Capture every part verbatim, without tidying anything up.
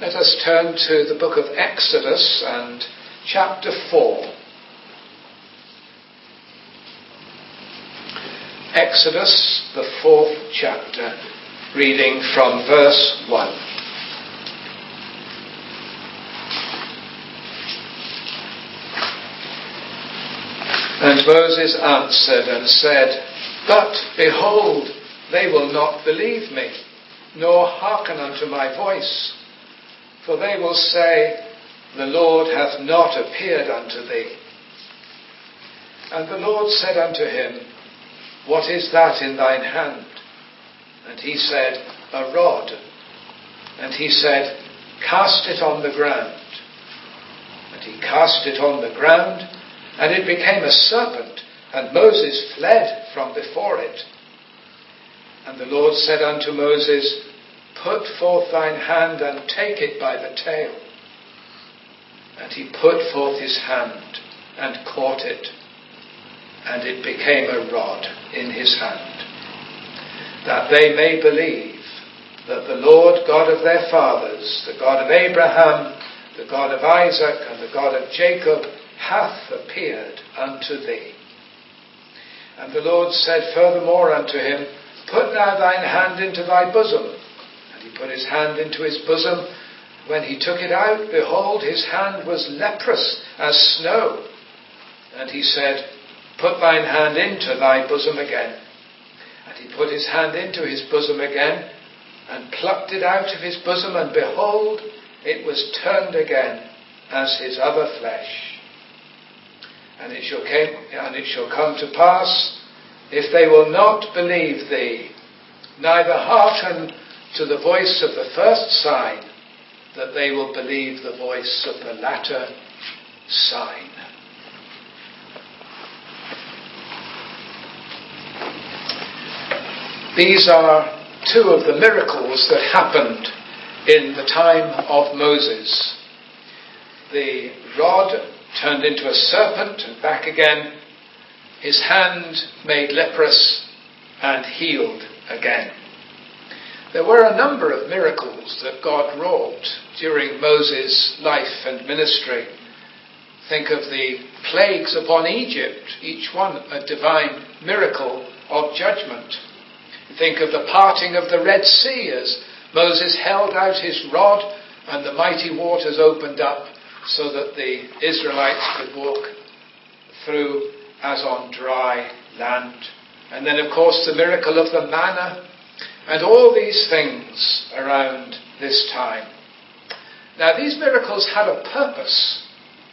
Let us turn to the book of Exodus and chapter four. Exodus, the fourth chapter, reading from verse one. And Moses answered and said, But behold, they will not believe me, nor hearken unto my voice. For they will say, The Lord hath not appeared unto thee. And the Lord said unto him, What is that in thine hand? And he said, A rod. And he said, Cast it on the ground. And he cast it on the ground, and it became a serpent, and Moses fled from before it. And the Lord said unto Moses, Put forth thine hand and take it by the tail. And he put forth his hand and caught it, and it became a rod in his hand, that they may believe that the Lord God of their fathers, the God of Abraham, the God of Isaac, and the God of Jacob, hath appeared unto thee. And the Lord said furthermore unto him, Put now thine hand into thy bosom. And he put his hand into his bosom. When he took it out, behold, his hand was leprous as snow. And he said, Put thine hand into thy bosom again. And he put his hand into his bosom again, and plucked it out of his bosom, and behold, it was turned again as his other flesh. And it shall came, and it shall come to pass, if they will not believe thee, neither hearken to the voice of the first sign, that they will believe the voice of the latter sign. These are two of the miracles that happened in the time of Moses. The rod turned into a serpent and back again, his hand made leprous and healed again. There were a number of miracles that God wrought during Moses' life and ministry. Think of the plagues upon Egypt, each one a divine miracle of judgment. Think of the parting of the Red Sea as Moses held out his rod and the mighty waters opened up so that the Israelites could walk through as on dry land. And then, of course, the miracle of the manna, and all these things around this time. Now, these miracles had a purpose.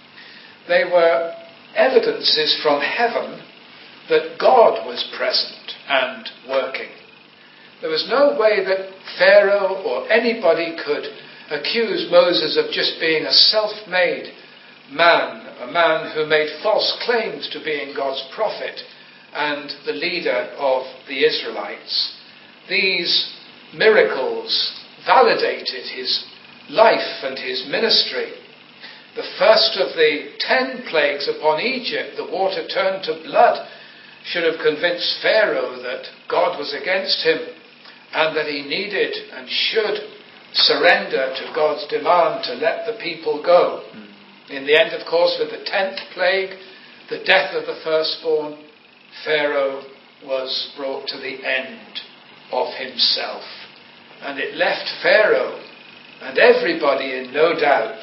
They were evidences from heaven that God was present and working. There was no way that Pharaoh or anybody could accuse Moses of just being a self-made man, a man who made false claims to being God's prophet and the leader of the Israelites. These miracles validated his life and his ministry. The first of the ten plagues upon Egypt, the water turned to blood, should have convinced Pharaoh that God was against him and that he needed and should surrender to God's demand to let the people go. In the end, of course, with the tenth plague, the death of the firstborn, Pharaoh was brought to the end of himself. And it left Pharaoh and everybody in no doubt.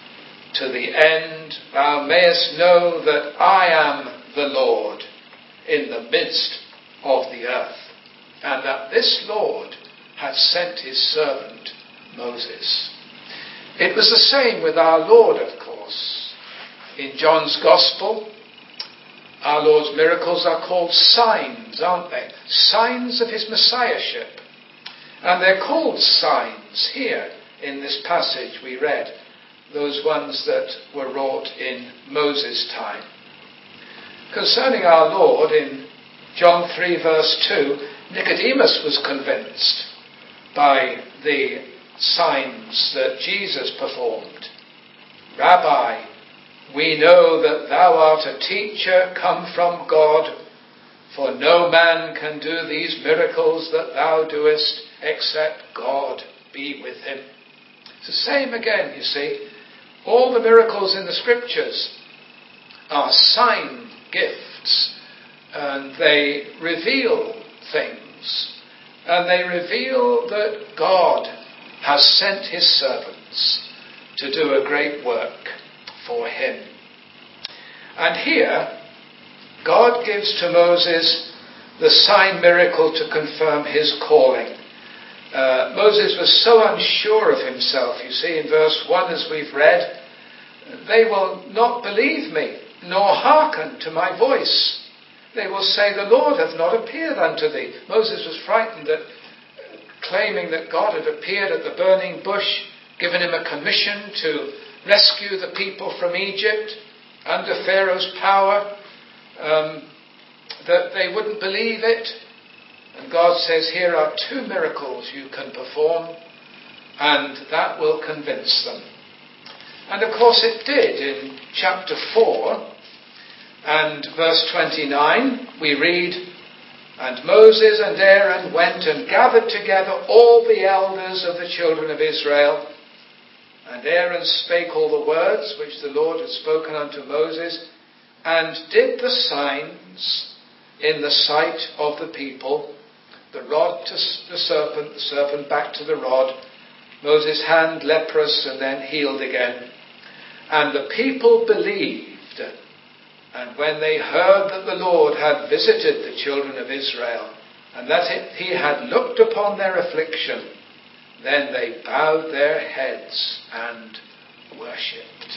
To the end, thou mayest know that I am the Lord in the midst of the earth, and that this Lord hath sent his servant Moses. It was the same with our Lord, of course. In John's Gospel, our Lord's miracles are called signs, aren't they? Signs of his messiahship. And they're called signs here in this passage we read, those ones that were wrought in Moses' time. Concerning our Lord, in John three verse two, Nicodemus was convinced by the signs that Jesus performed. Rabbi, we know that thou art a teacher come from God, for no man can do these miracles that thou doest except God be with him. It's the same again, you see. All the miracles in the scriptures are sign gifts, and they reveal things, and they reveal that God has sent his servants to do a great work for him. And here, God gives to Moses the sign miracle to confirm his calling. Uh, Moses was so unsure of himself, you see, in verse one as we've read, they will not believe me, nor hearken to my voice. They will say, the Lord hath not appeared unto thee. Moses was frightened at claiming that God had appeared at the burning bush, given him a commission to rescue the people from Egypt under Pharaoh's power, um, that they wouldn't believe it. And God says, here are two miracles you can perform, and that will convince them. And of course it did. In chapter four and verse twenty-nine, we read, and Moses and Aaron went and gathered together all the elders of the children of Israel. And Aaron spake all the words which the Lord had spoken unto Moses, and did the signs in the sight of the people, the rod to the serpent, the serpent back to the rod, Moses' hand leprous and then healed again. And the people believed. And when they heard that the Lord had visited the children of Israel, and that it, he had looked upon their affliction, then they bowed their heads and worshipped.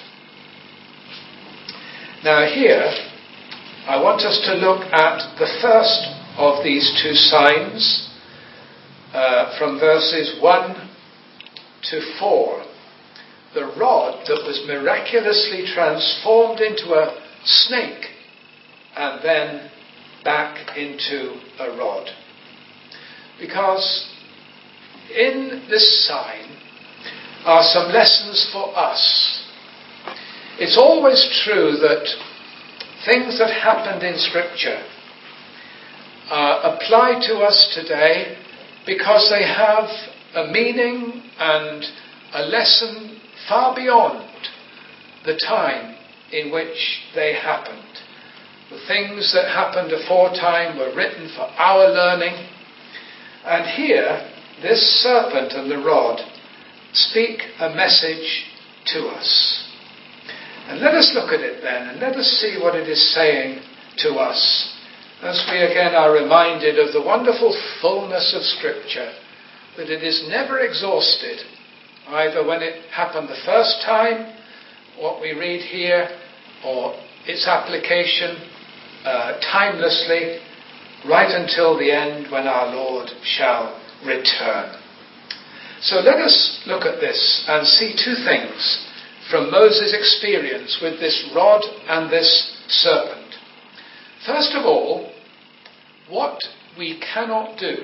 Now here, I want us to look at the first of these two signs, uh, from verses one to four. The rod that was miraculously transformed into a snake and then back into a rod. Because in this sign are some lessons for us. It's always true that things that happened in Scripture uh, apply to us today because they have a meaning and a lesson far beyond the time in which they happened. The things that happened aforetime were written for our learning, and here this serpent and the rod speak a message to us. And let us look at it then, and let us see what it is saying to us, as we again are reminded of the wonderful fullness of Scripture, that it is never exhausted, either when it happened the first time, what we read here, or its application uh, timelessly, right until the end when our Lord shall return. So let us look at this and see two things from Moses' experience with this rod and this serpent. First of all, what we cannot do.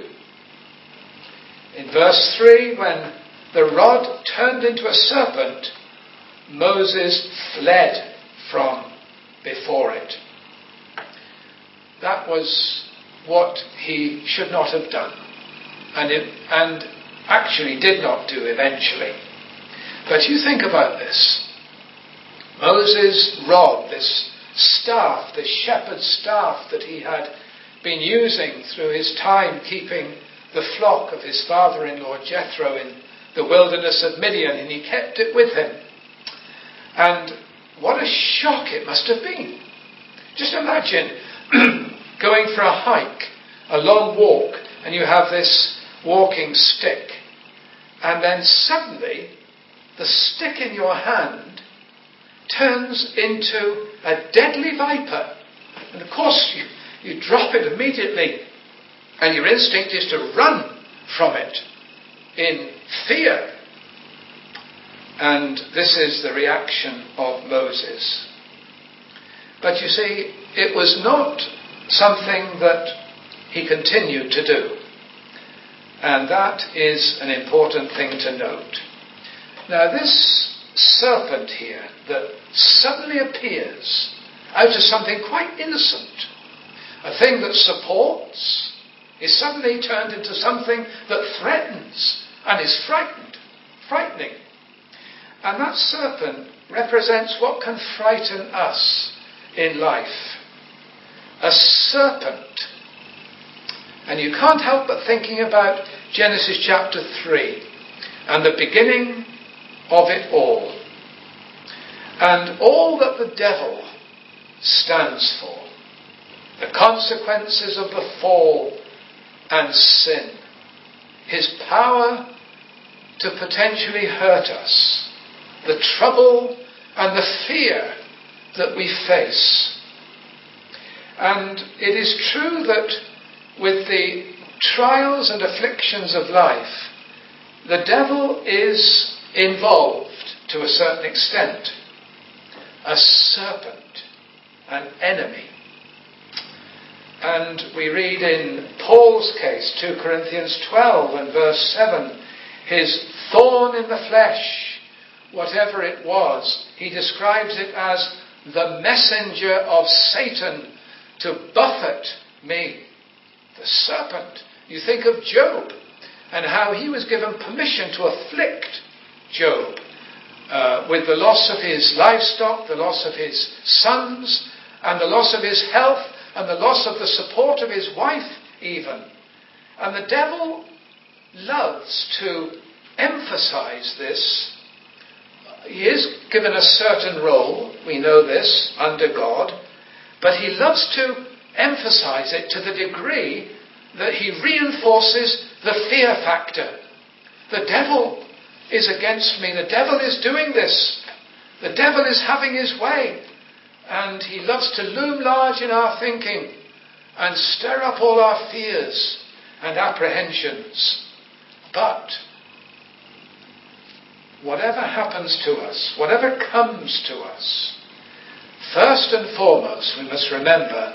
In verse three, when the rod turned into a serpent, Moses fled from before it. That was what he should not have done, and, it, and actually did not do eventually. But you think about this. Moses' rod, this staff, this shepherd's staff that he had been using through his time keeping the flock of his father-in-law Jethro in the wilderness of Midian, and he kept it with him. And what a shock it must have been. Just imagine going for a hike, a long walk, and you have this walking stick, and then suddenly the stick in your hand turns into a deadly viper. And of course you, you drop it immediately, and your instinct is to run from it in fear. And this is the reaction of Moses. But you see, it was not something that he continued to do. And that is an important thing to note. Now this serpent here that suddenly appears out of something quite innocent, a thing that supports, is suddenly turned into something that threatens and is frightened, frightening. And that serpent represents what can frighten us in life. A serpent. And you can't help but thinking about Genesis chapter three and the beginning of it all. And all that the devil stands for. The consequences of the fall and sin. His power to potentially hurt us. The trouble and the fear that we face. And it is true that with the trials and afflictions of life, the devil is involved to a certain extent. A serpent, an enemy. And we read in Paul's case, two Corinthians twelve and verse seven, his thorn in the flesh, whatever it was, he describes it as the messenger of Satan to buffet me. The serpent. You think of Job and how he was given permission to afflict Job uh, with the loss of his livestock, the loss of his sons, and the loss of his health, and the loss of the support of his wife even. And the devil loves to emphasize this. He is given a certain role, we know this, under God, but he loves to emphasize it to the degree that he reinforces the fear factor. The devil is against me. The devil is doing this. The devil is having his way. And he loves to loom large in our thinking and stir up all our fears and apprehensions. But whatever happens to us, whatever comes to us, first and foremost we must remember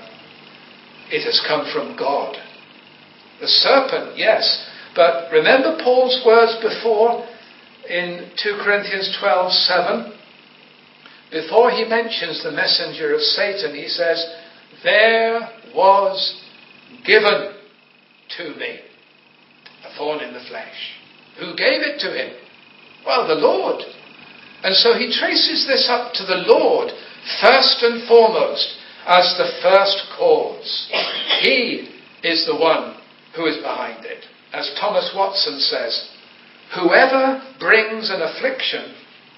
it has come from God. The serpent, yes, but remember Paul's words before in two Corinthians twelve seven? Before he mentions the messenger of Satan, he says, there was given to me a thorn in the flesh. Who gave it to him? Well, the Lord. And so he traces this up to the Lord first and foremost as the first cause. He is the one who is behind it. As Thomas Watson says, whoever brings an affliction,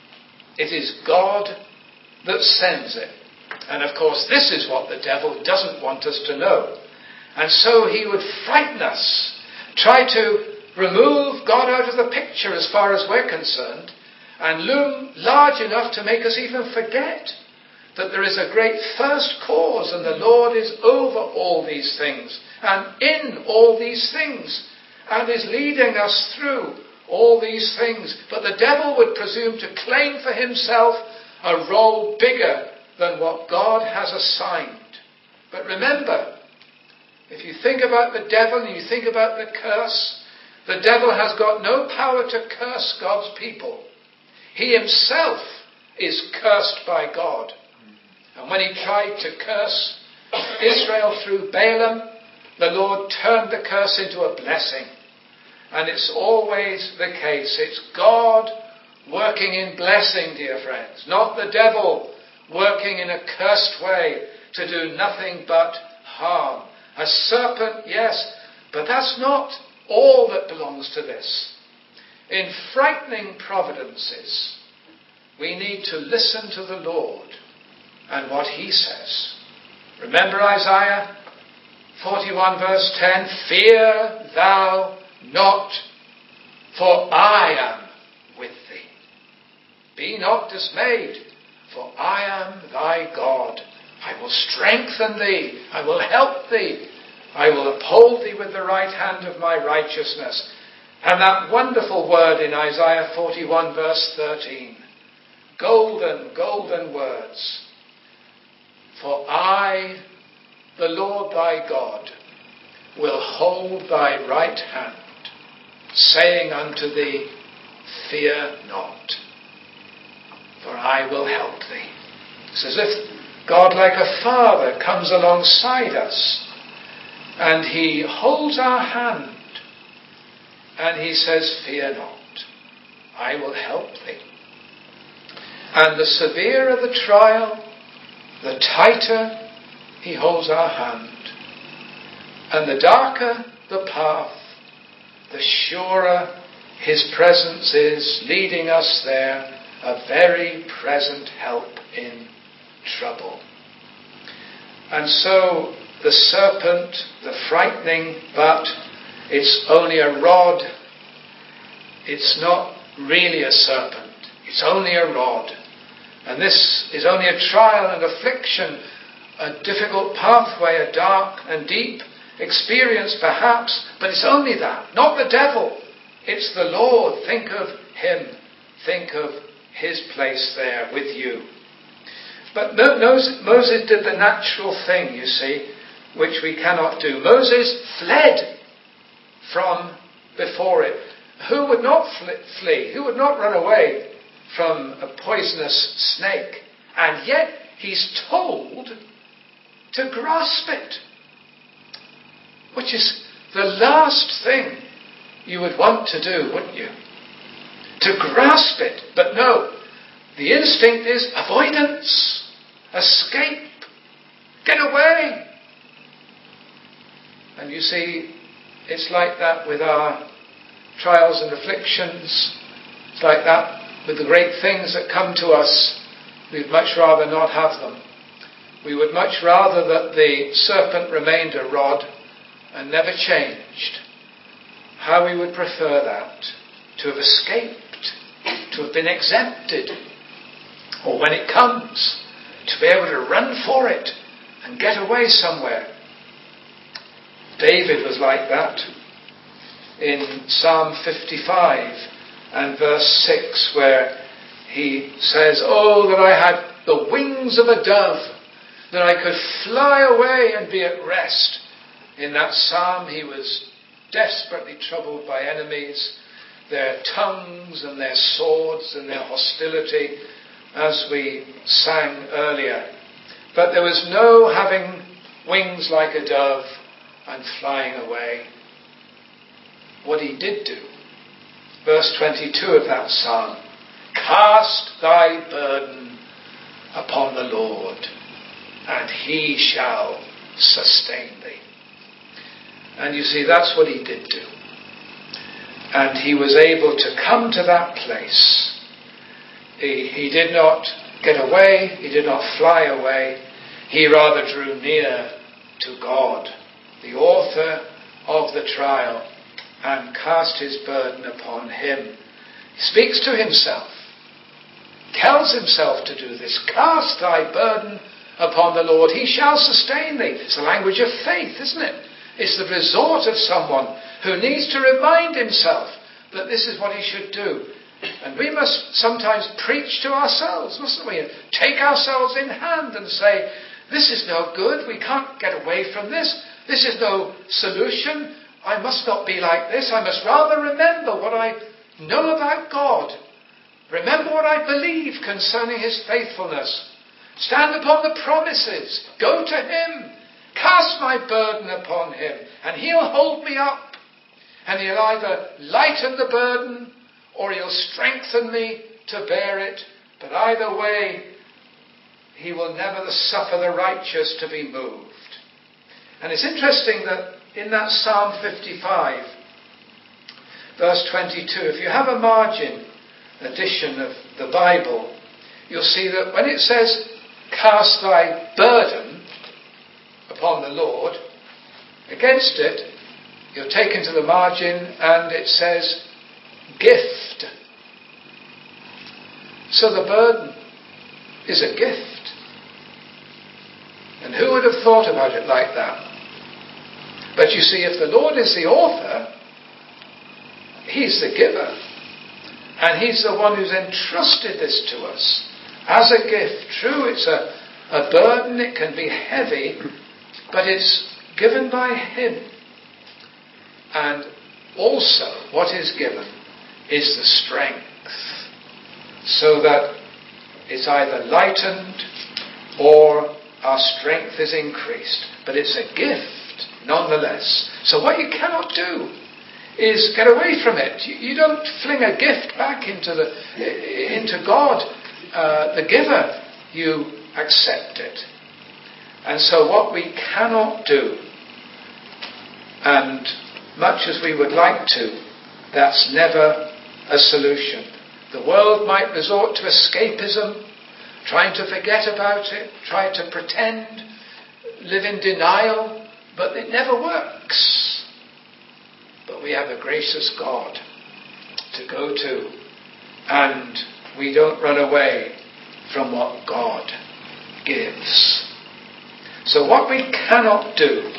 it is God that sends it. And of course, this is what the devil doesn't want us to know. And so he would frighten us, try to remove God out of the picture as far as we're concerned, and loom large enough to make us even forget that there is a great first cause and the Lord is over all these things and in all these things and is leading us through all these things. But the devil would presume to claim for himself a role bigger than what God has assigned. But remember, if you think about the devil and you think about the curse, the devil has got no power to curse God's people. He himself is cursed by God. And when he tried to curse Israel through Balaam, the Lord turned the curse into a blessing. And it's always the case. It's God working in blessing, dear friends, not the devil working in a cursed way to do nothing but harm. A serpent, yes, but that's not all that belongs to this. In frightening providences, we need to listen to the Lord and what he says. Remember Isaiah forty-one verse ten, fear thou not, for I am with thee. Be not dismayed, for I am thy God. I will strengthen thee, I will help thee, I will uphold thee with the right hand of my righteousness. And that wonderful word in Isaiah forty-one verse thirteen, golden, golden words. For I, the Lord thy God, will hold thy right hand, saying unto thee, fear not, for I will help thee. It's as if God, like a father, comes alongside us and he holds our hand and he says, fear not, I will help thee. And the severer the trial, the tighter he holds our hand. And the darker the path, the surer his presence is, leading us there, a very present help in trouble. And so the serpent, the frightening, but it's only a rod. It's not really a serpent. It's only a rod. And this is only a trial and affliction, a difficult pathway, a dark and deep experience perhaps, but it's only that, not the devil. It's the Lord. Think of him. Think of his place there with you. But Moses did the natural thing, you see, which we cannot do. Moses fled from before it. Who would not flee? Who would not run away from a poisonous snake? And yet he's told to grasp it, which is the last thing you would want to do, wouldn't you? To grasp it. But no, the instinct is avoidance, escape, get away. And you see, it's like that with our trials and afflictions. It's like that with the great things that come to us. We'd much rather not have them. We would much rather that the serpent remained a rod and never changed. How we would prefer that, to have escaped, to have been exempted, or when it comes, to be able to run for it and get away somewhere. David was like that in Psalm fifty-five and verse six, where he says, "Oh, that I had the wings of a dove, that I could fly away and be at rest." In that psalm he was desperately troubled by enemies, their tongues and their swords and their hostility, as we sang earlier. But there was no having wings like a dove and flying away. What he did do, verse twenty-two of that psalm, "Cast thy burden upon the Lord, and he shall sustain thee." And you see, that's what he did do. And he was able to come to that place. He, he did not get away, he did not fly away, he rather drew near to God, the author of the trial, and cast his burden upon him. He speaks to himself, tells himself to do this. Cast thy burden upon the Lord, he shall sustain thee. It's the language of faith, isn't it? It's the resort of someone who needs to remind himself that this is what he should do. And we must sometimes preach to ourselves, mustn't we? And take ourselves in hand and say, this is no good, we can't get away from this, this is no solution, I must not be like this, I must rather remember what I know about God, remember what I believe concerning his faithfulness, stand upon the promises, go to him, cast my burden upon him, and he'll hold me up, and he'll either lighten the burden or he'll strengthen me to bear it, but either way, he will never suffer the righteous to be moved. And it's interesting that in that Psalm fifty-five, verse twenty-two, if you have a margin edition of the Bible, you'll see that when it says, cast thy burden upon the Lord, against it, you're taken to the margin and it says, gift. So the burden is a gift. And who would have thought about it like that? But you see, if the Lord is the author, he's the giver. And he's the one who's entrusted this to us as a gift. True, it's a, a burden, it can be heavy, but it's given by him. And also, what is given is the strength, so that it's either lightened or our strength is increased. But it's a gift, nonetheless. So what you cannot do is get away from it. You, you don't fling a gift back into the into God uh, the giver, you accept it. And so what we cannot do, and much as we would like to, that's never a solution. The world might resort to escapism, trying to forget about it, try to pretend, live in denial, but it never works. But we have a gracious God to go to, and we don't run away from what God gives. So what we cannot do.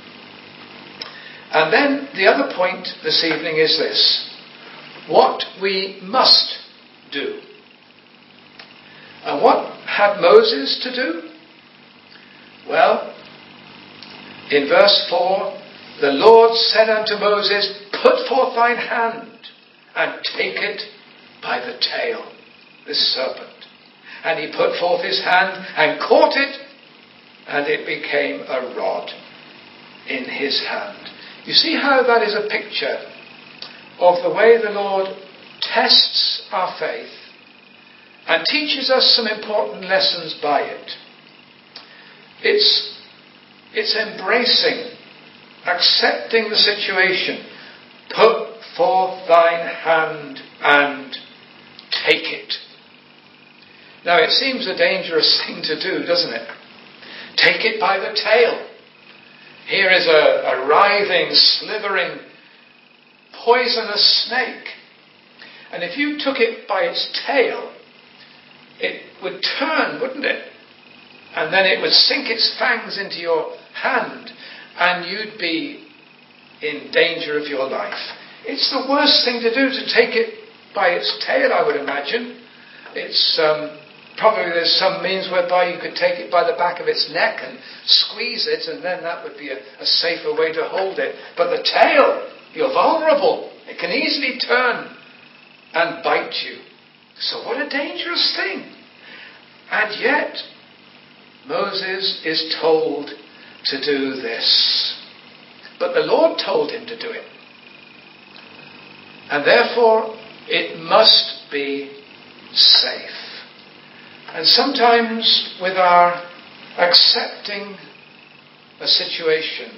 And then the other point this evening is this: what we must do. And what had Moses to do? Well, in verse four, the Lord said unto Moses, put forth thine hand and take it by the tail, this serpent. And he put forth his hand and caught it, and it became a rod in his hand. You see how that is a picture of the way the Lord tests our faith and teaches us some important lessons by it. It's, it's embracing, accepting the situation. Put forth thine hand and take it. Now it seems a dangerous thing to do, doesn't it? Take it by the tail. Here is a, a writhing, slithering, poisonous snake. And if you took it by its tail, it would turn, wouldn't it? And then it would sink its fangs into your hand, and you'd be in danger of your life. It's the worst thing to do, to take it by its tail, I would imagine. It's um, probably there's some means whereby you could take it by the back of its neck and squeeze it, and then that would be a, a safer way to hold it. But the tail, you're vulnerable. It can easily turn and bite you. So what a dangerous thing. And yet, Moses is told to do this. But the Lord told him to do it. And therefore, it must be safe. And sometimes with our accepting a situation,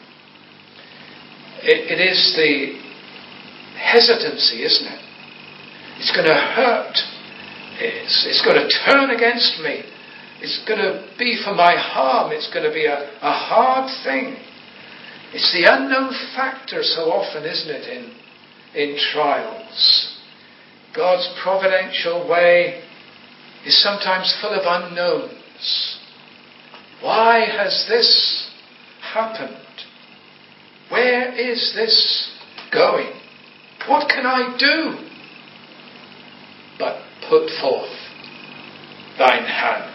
it, it is the hesitancy, isn't it? It's going to hurt. It's, it's going to turn against me. It's going to be for my harm. It's going to be a, a hard thing. It's the unknown factor so often, isn't it, in, in trials. God's providential way is sometimes full of unknowns. Why has this happened? Where is this going? What can I do? But put forth thine hand.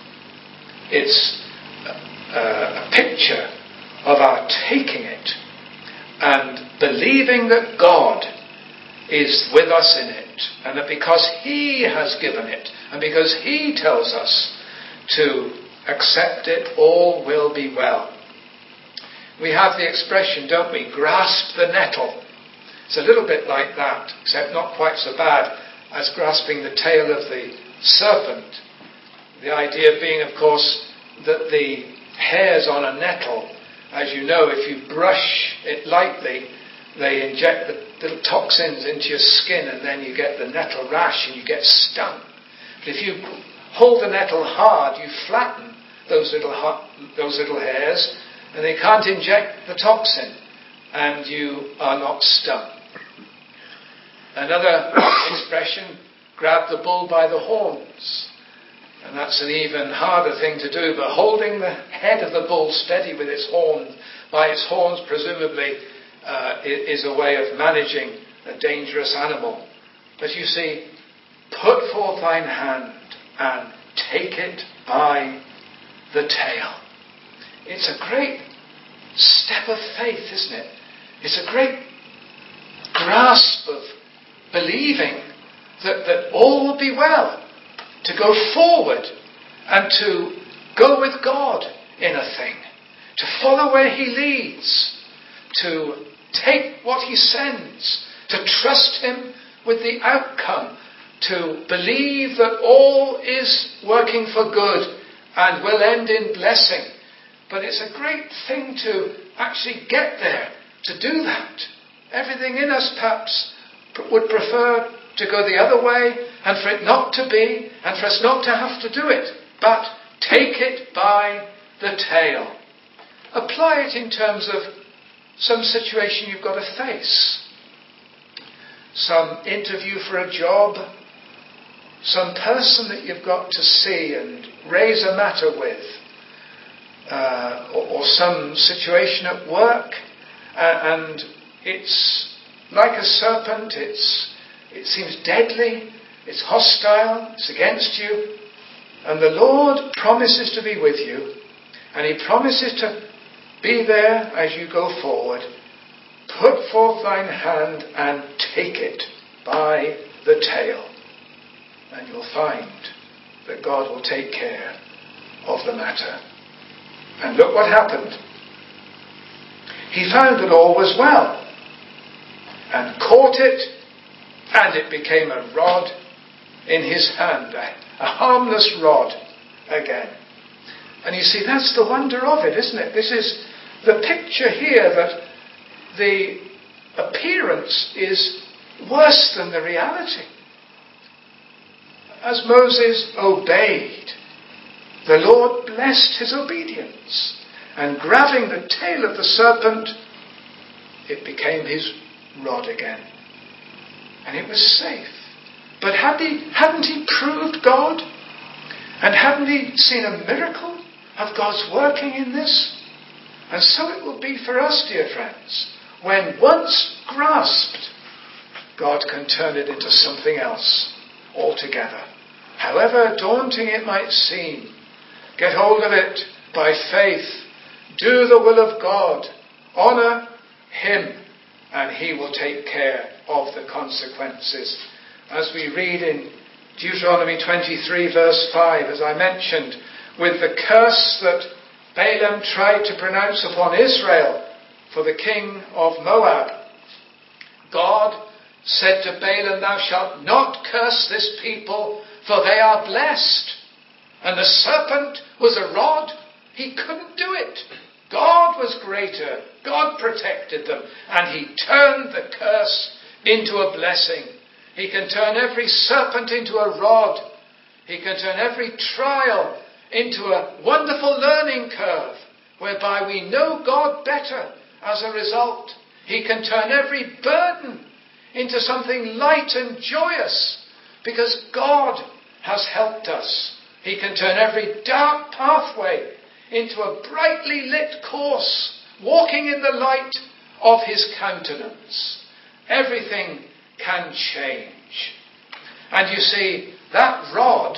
It's a, a picture of our taking it and believing that God is with us in it, and that because He has given it, and because He tells us to accept it, all will be well. We have the expression, don't we, grasp the nettle. It's a little bit like that, except not quite so bad as grasping the tail of the serpent. The idea being, of course, that the hairs on a nettle, as you know, if you brush it lightly, they inject the little toxins into your skin, and then you get the nettle rash and you get stung. But if you hold the nettle hard, you flatten those little those little hairs, and they can't inject the toxin, and you are not stung. Another expression, grab the bull by the horns. And that's an even harder thing to do, but holding the head of the bull steady with its horns, by its horns presumably, uh, is a way of managing a dangerous animal. But you see, put forth thine hand and take it by the tail. It's a great step of faith, isn't it? It's a great grasp of believing that, that all will be well. To go forward and to go with God in a thing. To follow where He leads. To take what He sends. To trust Him with the outcome. to believe that all is working for good and will end in blessing. But it's a great thing to actually get there, to do that. Everything in us perhaps would prefer to go the other way, and for it not to be, and for us not to have to do it. But take it by the tail. Apply it in terms of some situation you've got to face. Some interview for a job. Some person that you've got to see and raise a matter with. Uh, or, or some situation at work. Uh, and it's like a serpent. It's, it seems deadly. It's hostile. It's against you. And the Lord promises to be with you. And He promises to be there as you go forward. Put forth thine hand and take it by the tail. And you'll find that God will take care of the matter. And look what happened. He found that all was well, and caught it, and it became a rod in his hand, a, a harmless rod again. And you see, that's the wonder of it, isn't it? This is the picture here, that the appearance is worse than the reality. As Moses obeyed, the Lord blessed his obedience, and grabbing the tail of the serpent, it became his rod again. And it was safe. But had he, hadn't he proved God? And hadn't he seen a miracle of God's working in this? And so it will be for us, dear friends. When once grasped, God can turn it into something else altogether. However daunting it might seem, get hold of it by faith. Do the will of God. Honour Him, and He will take care of the consequences. As we read in Deuteronomy twenty-three verse five, as I mentioned, with the curse that Balaam tried to pronounce upon Israel for the king of Moab, God said to Balaam, thou shalt not curse this people, for they are blessed. And the serpent was a rod. He couldn't do it. God was greater. God protected them. And He turned the curse into a blessing. He can turn every serpent into a rod. He can turn every trial into a wonderful learning curve, whereby we know God better as a result. He can turn every burden into something light and joyous, because God has helped us. He can turn every dark pathway into a brightly lit course, walking in the light of His countenance. Everything can change. And you see, that rod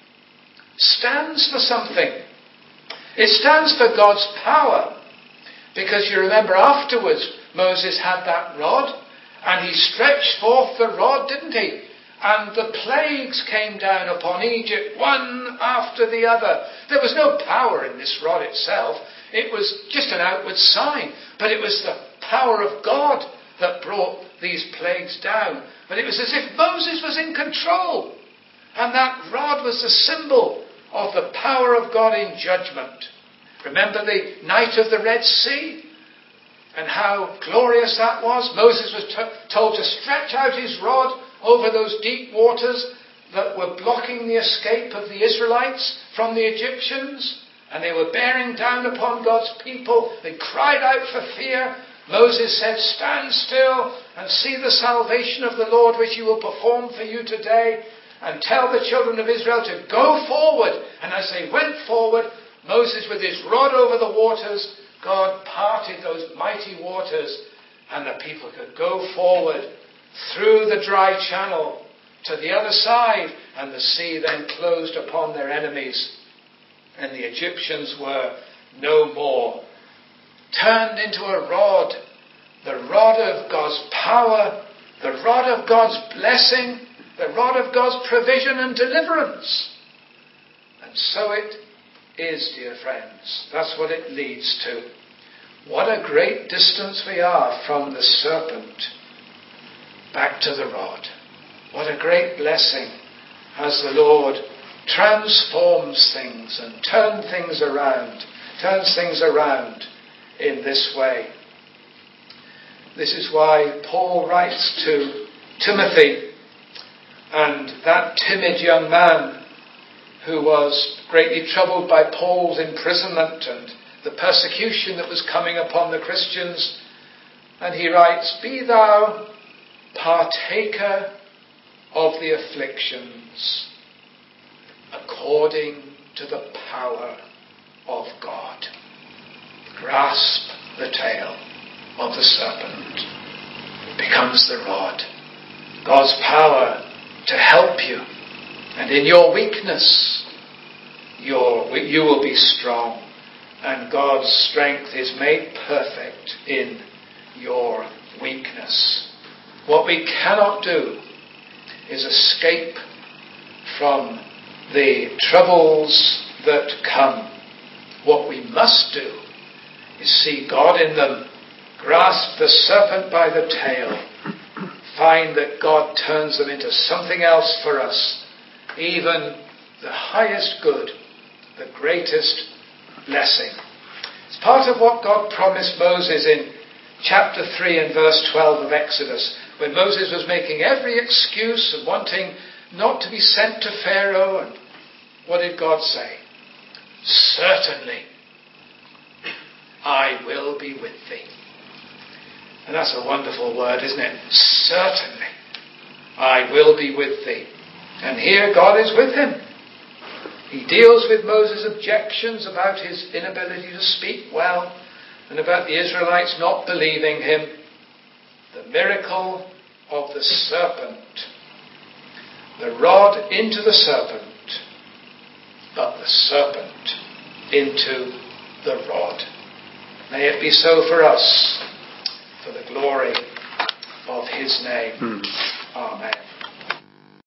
stands for something. It stands for God's power. Because you remember afterwards, Moses had that rod, and he stretched forth the rod, didn't he? And the plagues came down upon Egypt, one after the other. There was no power in this rod itself. It was just an outward sign. But it was the power of God that brought these plagues down. But it was as if Moses was in control. And that rod was the symbol of the power of God in judgment. Remember the night of the Red Sea? And how glorious that was. Moses was t- told to stretch out his rod over those deep waters that were blocking the escape of the Israelites from the Egyptians. And they were bearing down upon God's people. They cried out for fear. Moses said, stand still and see the salvation of the Lord which He will perform for you today. And tell the children of Israel to go forward. And as they went forward, Moses with his rod over the waters, God parted those mighty waters, and the people could go forward through the dry channel to the other side, and the sea then closed upon their enemies, and the Egyptians were no more. Turned into a rod, the rod of God's power, the rod of God's blessing, the rod of God's provision and deliverance. And so it is, dear friends. That's what it leads to. What a great distance we are from the serpent back to the rod. What a great blessing as the Lord transforms things and turns things around, turns things around in this way. This is why Paul writes to Timothy, and that timid young man who was greatly troubled by Paul's imprisonment and the persecution that was coming upon the Christians. And he writes, "Be thou partaker of the afflictions according to the power of God." Grasp the tail of the serpent. It becomes the rod. God's power to help you. And in your weakness, your, you will be strong. And God's strength is made perfect in your weakness. What we cannot do is escape from the troubles that come. What we must do is see God in them, grasp the serpent by the tail, find that God turns them into something else for us, even the highest good, the greatest blessing. It's part of what God promised Moses in chapter three and verse twelve of Exodus, when Moses was making every excuse and wanting not to be sent to Pharaoh. And what did God say? "Certainly, I will be with thee." And that's a wonderful word, isn't it? Certainly, I will be with thee. And here God is with him. He deals with Moses' objections about his inability to speak well and about the Israelites not believing him. The miracle of the serpent. The rod into the serpent, but the serpent into the rod. May it be so for us, for the glory of his name. Mm. Amen.